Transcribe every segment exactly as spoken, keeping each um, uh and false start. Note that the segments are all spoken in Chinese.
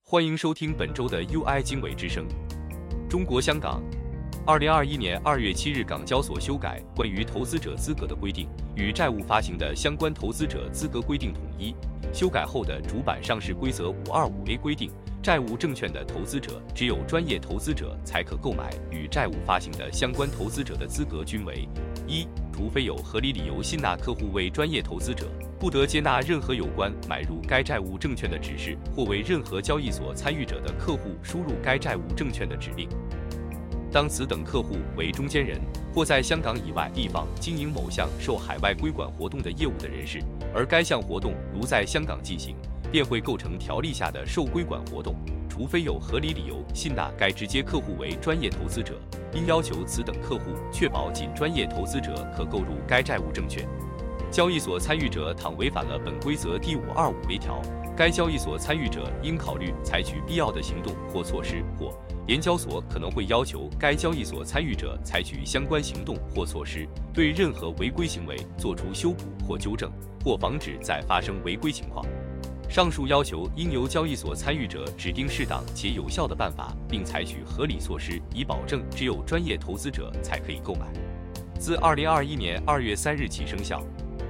欢迎收听本周的 U I 经纬之声。中国香港，二零二一年二月七日，港交所修改关于投资者资格的规定，与债务发行的相关投资者资格规定统一。修改后的主板上市规则 五二五 A 规定，债务证券的投资者只有专业投资者才可购买与债务发行的相关投资者的资格均为：一、除非有合理理由信纳客户为专业投资者，不得接纳任何有关买入该债务证券的指示，或为任何交易所参与者的客户输入该债务证券的指令。当此等客户为中间人，或在香港以外地方经营某项受海外规管活动的业务的人士，而该项活动如在香港进行，便会构成条例下的受规管活动，除非有合理理由信纳该直接客户为专业投资者，应要求此等客户确保仅专业投资者可购入该债务证券。交易所参与者倘违反了本规则第五二五 A 条，该交易所参与者应考虑采取必要的行动或措施，或联交所可能会要求该交易所参与者采取相关行动或措施，对任何违规行为作出修补或纠正，或防止再发生违规情况。上述要求应由交易所参与者指定适当且有效的办法，并采取合理措施，以保证只有专业投资者才可以购买。自二零二一年二月三日起生效。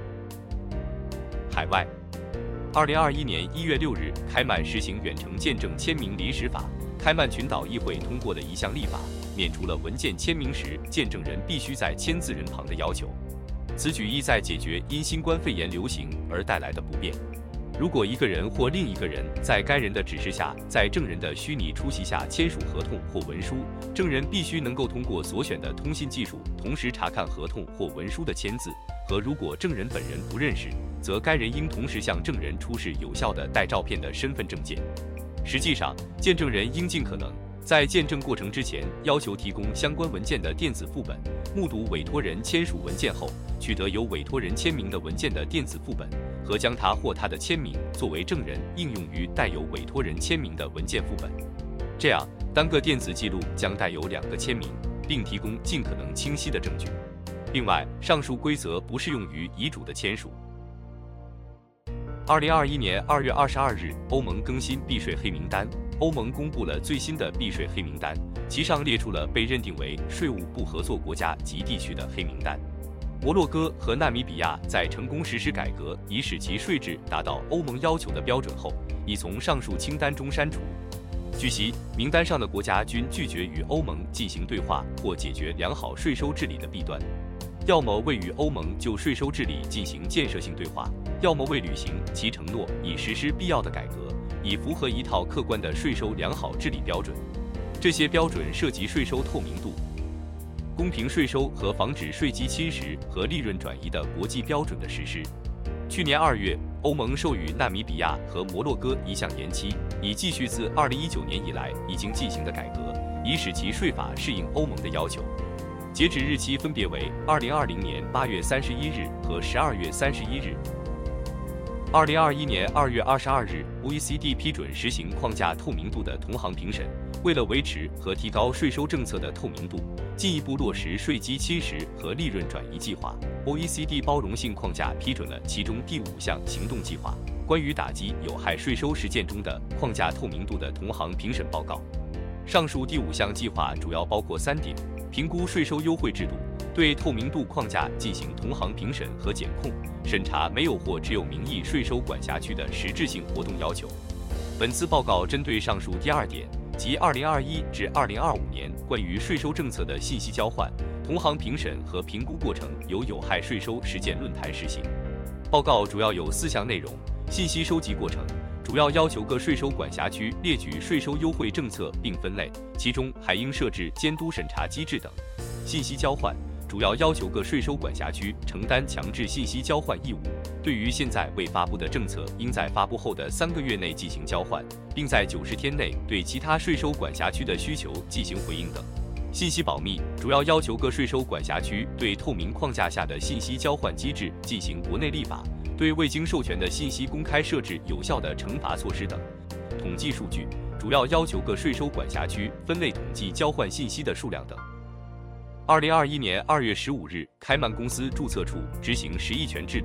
海外，二零二一年一月六日，开曼实行远程见证签名临时法。开曼群岛议会通过的一项立法，免除了文件签名时见证人必须在签字人旁的要求。此举意在解决因新冠肺炎流行而带来的不便。如果一个人或另一个人在该人的指示下，在证人的虚拟出席下签署合同或文书，证人必须能够通过所选的通信技术同时查看合同或文书的签字，和如果证人本人不认识，则该人应同时向证人出示有效的带照片的身份证件。实际上，见证人应尽可能在见证过程之前要求提供相关文件的电子副本，目睹委托人签署文件后，取得由委托人签名的文件的电子副本，和将他或他的签名作为证人应用于带有委托人签名的文件副本。这样，单个电子记录将带有两个签名，并提供尽可能清晰的证据。另外，上述规则不适用于遗嘱的签署。二零二一年二月二十二日，欧盟更新避税黑名单。欧盟公布了最新的避税黑名单，其上列出了被认定为税务不合作国家及地区的黑名单。摩洛哥和纳米比亚在成功实施改革，以使其税制达到欧盟要求的标准后，已从上述清单中删除。据悉，名单上的国家均拒绝与欧盟进行对话或解决良好税收治理的弊端，要么未与欧盟就税收治理进行建设性对话，要么未履行其承诺，以实施必要的改革，以符合一套客观的税收良好治理标准。这些标准涉及税收透明度、公平税收和防止税基侵蚀和利润转移的国际标准的实施。去年二月，欧盟授予纳米比亚和摩洛哥一项延期，以继续自二零一九年以来已经进行的改革，以使其税法适应欧盟的要求。截止日期分别为二零二零年八月三十一日和十二月三十一日。二零二一年二月二十二日 ，O E C D 批准实行框架透明度的同行评审。为了维持和提高税收政策的透明度，进一步落实税基侵蚀和利润转移计划 ，O E C D 包容性框架批准了其中第五项行动计划，关于打击有害税收实践中的框架透明度的同行评审报告。上述第五项计划主要包括三点：评估税收优惠制度，对透明度框架进行同行评审和检控，审查没有或只有名义税收管辖区的实质性活动要求。本次报告针对上述第二点，即二零二一至二零二五年关于税收政策的信息交换、同行评审和评估过程，由有害税收实践论坛实行。报告主要有四项内容：信息收集过程，主要要求各税收管辖区列举税收优惠政策并分类，其中还应设置监督审查机制等。信息交换，主要要求各税收管辖区承担强制信息交换义务，对于现在未发布的政策，应在发布后的三个月内进行交换，并在九十天内对其他税收管辖区的需求进行回应等。信息保密，主要要求各税收管辖区对透明框架下的信息交换机制进行国内立法，对未经授权的信息公开设置有效的惩罚措施等。统计数据，主要要求各税收管辖区分类统计交换信息的数量等。二零二一年二月十五日，开曼公司注册处执行实益权制度，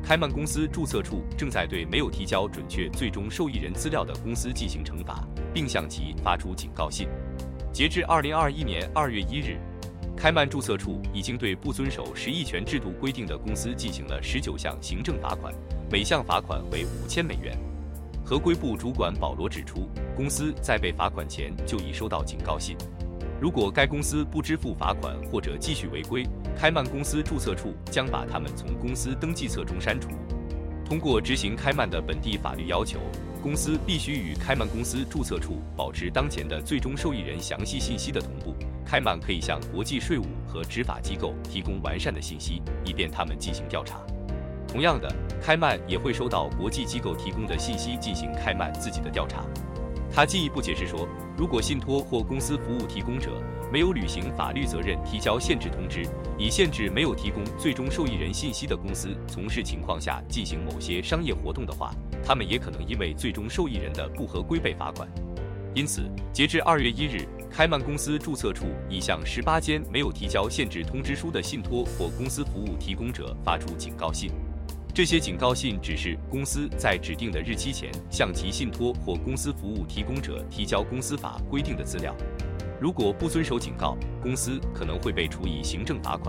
开曼公司注册处正在对没有提交准确最终受益人资料的公司进行惩罚，并向其发出警告信。截至二零二一年二月一日，开曼注册处已经对不遵守识益权制度规定的公司进行了十九项行政罚款，每项罚款为五千美元。合规部主管保罗指出，公司在被罚款前就已收到警告信。如果该公司不支付罚款或者继续违规，开曼公司注册处将把他们从公司登记册中删除。通过执行开曼的本地法律要求，公司必须与开曼公司注册处保持当前的最终受益人详细信息的同步。开曼可以向国际税务和执法机构提供完善的信息，以便他们进行调查。同样的，开曼也会收到国际机构提供的信息进行开曼自己的调查。他进一步解释说，如果信托或公司服务提供者没有履行法律责任提交限制通知，以限制没有提供最终受益人信息的公司从事情况下进行某些商业活动的话，他们也可能因为最终受益人的不合规被罚款。因此，截至二月一日，开曼公司注册处已向十八间没有提交限制通知书的信托或公司服务提供者发出警告信。这些警告信指示公司在指定的日期前向其信托或公司服务提供者提交公司法规定的资料。如果不遵守警告，公司可能会被处以行政罚款。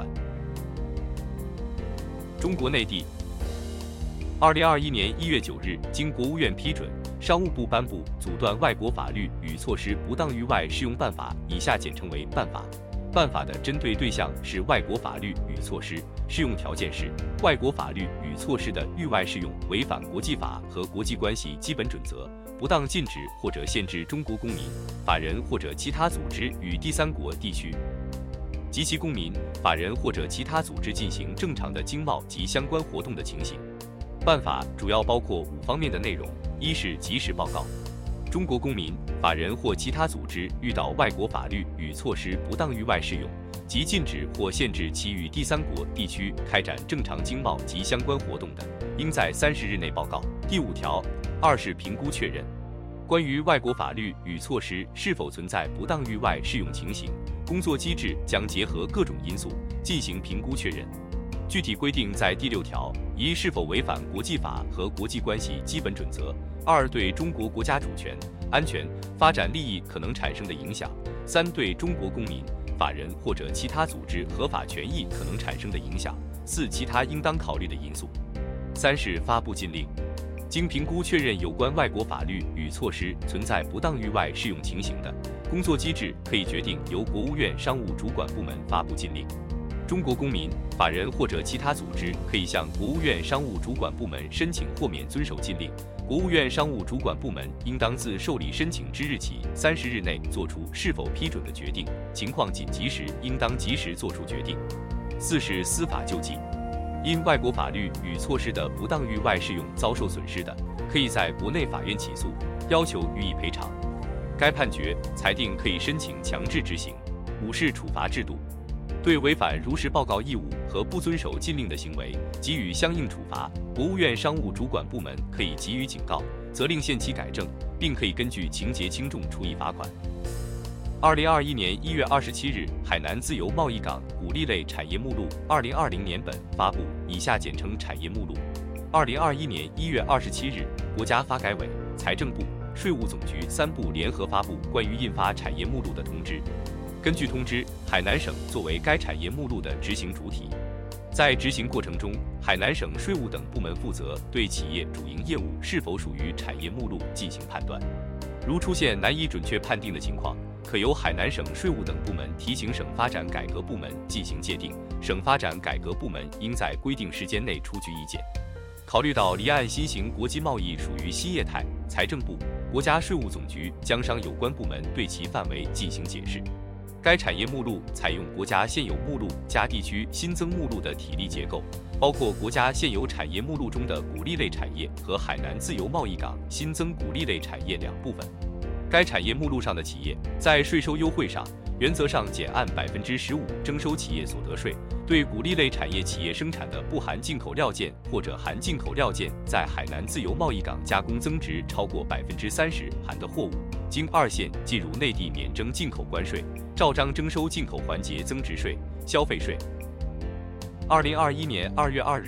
中国内地，二零二一年一月九日，经国务院批准，商务部颁布《阻断外国法律与措施不当域外适用办法》，以下简称为办法。办法的针对对象是外国法律与措施，适用条件是外国法律与措施的域外适用违反国际法和国际关系基本准则，不当禁止或者限制中国公民、法人或者其他组织与第三国地区及其公民、法人或者其他组织进行正常的经贸及相关活动的情形。办法主要包括五方面的内容：一是及时报告中国公民、法人或其他组织遇到外国法律与措施不当域外适用，即禁止或限制其与第三国地区开展正常经贸及相关活动的，应在三十日内报告。第五条，二是评估确认关于外国法律与措施是否存在不当域外适用情形，工作机制将结合各种因素进行评估确认。具体规定在第六条：一、是否违反国际法和国际关系基本准则；二、对中国国家主权、安全、发展利益可能产生的影响；三、对中国公民、法人或者其他组织合法权益可能产生的影响；四、其他应当考虑的因素。三是发布禁令。经评估确认有关外国法律与措施存在不当域外适用情形的，工作机制可以决定由国务院商务主管部门发布禁令。中国公民、法人或者其他组织可以向国务院商务主管部门申请豁免遵守禁令，国务院商务主管部门应当自受理申请之日起三十日内作出是否批准的决定，情况紧急时应当及时作出决定。四是司法救济。因外国法律与措施的不当域外适用遭受损失的，可以在国内法院起诉，要求予以赔偿。该判决裁定可以申请强制执行。五是处罚制度。对违反如实报告义务和不遵守禁令的行为，给予相应处罚。国务院商务主管部门可以给予警告，责令限期改正，并可以根据情节轻重处以罚款。二零二一年一月二十七日，海南自由贸易港鼓励类产业目录二零二零年本发布，以下简称产业目录。二零二一年一月二十七日，国家发改委、财政部、税务总局三部联合发布关于印发产业目录的通知。根据通知，海南省作为该产业目录的执行主体，在执行过程中，海南省税务等部门负责对企业主营业务是否属于产业目录进行判断。如出现难以准确判定的情况，可由海南省税务等部门提请省发展改革部门进行界定，省发展改革部门应在规定时间内出具意见。考虑到离岸新型国际贸易属于新业态，财政部、国家税务总局将商有关部门对其范围进行解释。该产业目录采用国家现有目录加地区新增目录的体例结构，包括国家现有产业目录中的鼓励类产业和海南自由贸易港新增鼓励类产业两部分。该产业目录上的企业在税收优惠上，原则上减按百分之十五征收企业所得税。对鼓励类产业企业生产的不含进口料件或者含进口料件在海南自由贸易港加工增值超过百分之三十含的货物，经二线进入内地免征进口关税，照章征收进口环节增值税、消费税。二零二一年二月二日，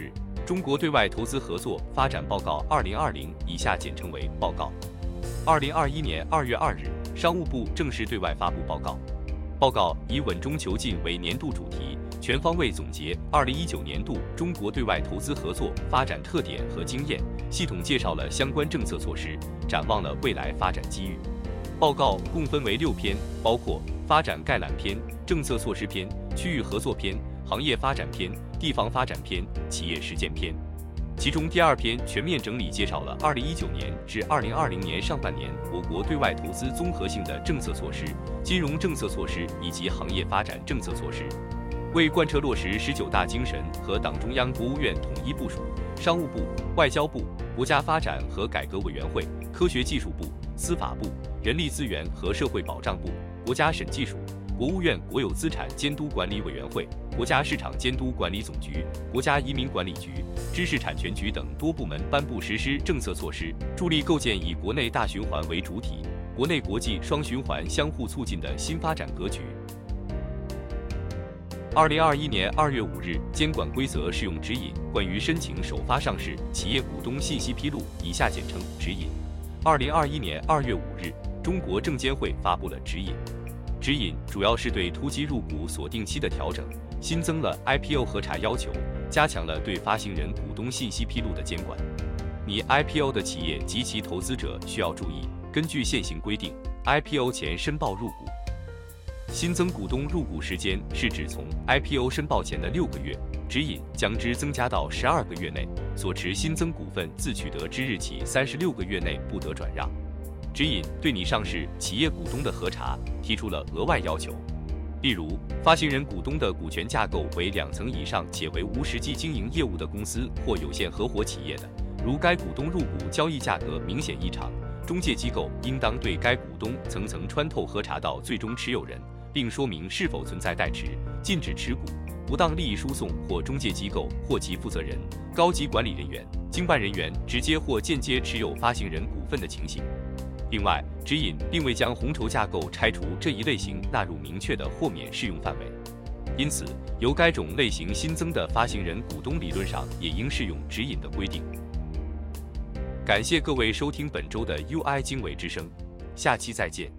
中国对外投资合作发展报告二零二零以下简称为报告。二零二一年二月二日，商务部正式对外发布报告。报告以稳中求进为年度主题，全方位总结二零一九年度中国对外投资合作发展特点和经验，系统介绍了相关政策措施，展望了未来发展机遇。报告共分为六篇，包括发展概览篇、政策措施篇、区域合作篇、行业发展篇、地方发展篇、企业实践篇。其中第二篇全面整理介绍了二零一九年至二零二零年上半年我国对外投资综合性的政策措施、金融政策措施以及行业发展政策措施。为贯彻落实十九大精神和党中央、国务院统一部署，商务部、外交部、国家发展和改革委员会、科学技术部、司法部、人力资源和社会保障部、国家审计署、国务院国有资产监督管理委员会、国家市场监督管理总局、国家移民管理局、知识产权局等多部门颁布实施政策措施，助力构建以国内大循环为主体、国内国际双循环相互促进的新发展格局。二零二一年二月五日，监管规则适用指引关于申请首发上市企业股东信息披露（以下简称指引）。二零二一年二月五日，中国证监会发布了指引。指引主要是对突击入股锁定期的调整，新增了 I P O 核查要求，加强了对发行人股东信息披露的监管。拟 I P O 的企业及其投资者需要注意，根据现行规定 ，I P O 前申报入股。新增股东入股时间是指从 I P O 申报前的六个月，指引将之增加到十二个月内，所持新增股份自取得之日起三十六个月内不得转让。指引对拟上市企业股东的核查提出了额外要求，例如，发行人股东的股权架构为两层以上且为无实际经营业务的公司或有限合伙企业的，如该股东入股交易价格明显异常，中介机构应当对该股东层层穿透核查到最终持有人，并说明是否存在代持、禁止持股、不当利益输送或中介机构或其负责人、高级管理人员、经办人员直接或间接持有发行人股份的情形。另外，指引并未将红筹架构拆除这一类型纳入明确的豁免适用范围，因此，由该种类型新增的发行人股东理论上也应适用指引的规定。感谢各位收听本周的 U I 经纬之声，下期再见。